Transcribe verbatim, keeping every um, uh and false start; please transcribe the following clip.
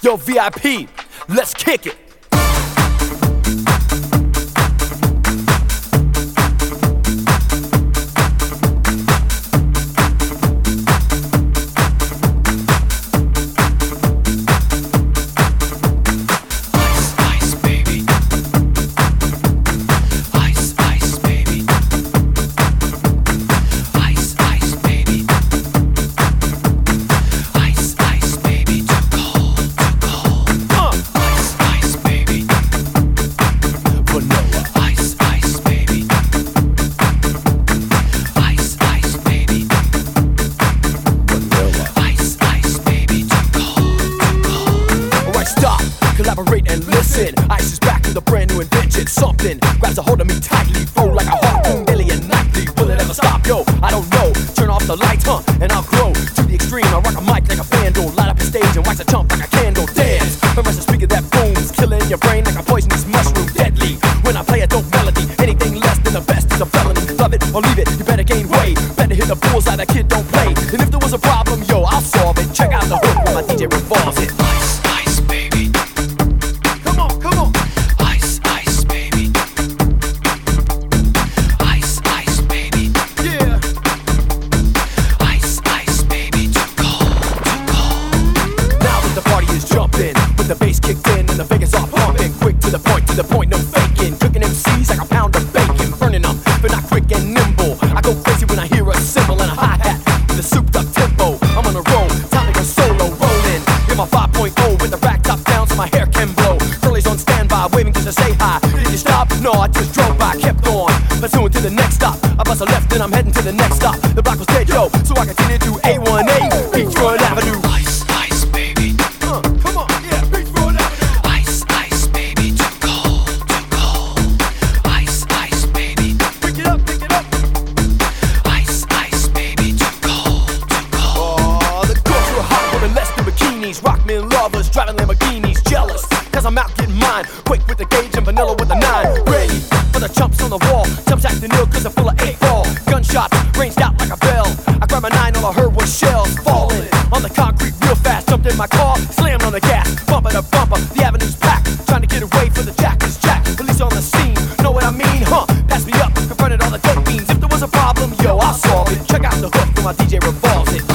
Yo, V I P, let's kick it. Collaborate and listen. Ice is back with a brand new invention. Something grabs a hold of me tightly, flow like a harpoon daily and nightly. Will it ever stop? Yo, I don't know. Turn off the lights, huh? And I'll grow to the extreme. I rock a mic like a vandal, light up a stage and wax a chump like a candle. Dance, immerse a speaker that booms, killing your brain like a poisonous mushroom. Deadly when I play a dope melody. Anything less than the best is a felony. Love it or leave it, you better gain weight. Better hit the bullseye, that kid don't play. And if there was a problem, yo, I'll solve it. Check out the hook when my D J revolves it. Ice, ice, baby. With the bass kicked in and the Vegas all pumping. Quick to the point, to the point, no faking. Cooking M Cs like a pound of bacon. Burning them, but not quick and nimble. I go crazy when I hear a cymbal and a hi-hat with a souped up tempo. I'm on a roll, time to go solo, rolling. Get my five point oh with the rack top down so my hair can blow. Curly's on standby, waving just to say hi. Did you stop? No, I just drove by, kept on. Pursuing to the next stop. I bust a left and I'm heading to the next stop. The block was dead, yo, so I continued to A one A, Beachfront Avenue. Ice, ice, baby. Uh, come on, yeah. Rockmen lovers, driving Lamborghinis, jealous cause I'm out getting mine. Quick with the gauge and vanilla with the nine. Ready for the chumps on the wall. Chumps acting ill cause they're full of eight ball. Gunshots ranged out like a bell. I grabbed my nine, all I heard was shells falling on the concrete real fast. Jumped in my car, slammed on the gas. Bumper to bumper, the avenue's packed. Trying to get away from the jack is jack. Police on the scene, know what I mean, huh? Pass me up, confronted all the dope beans. If there was a problem, yo, I'll solve it. Check out the hook when my D J revolves it.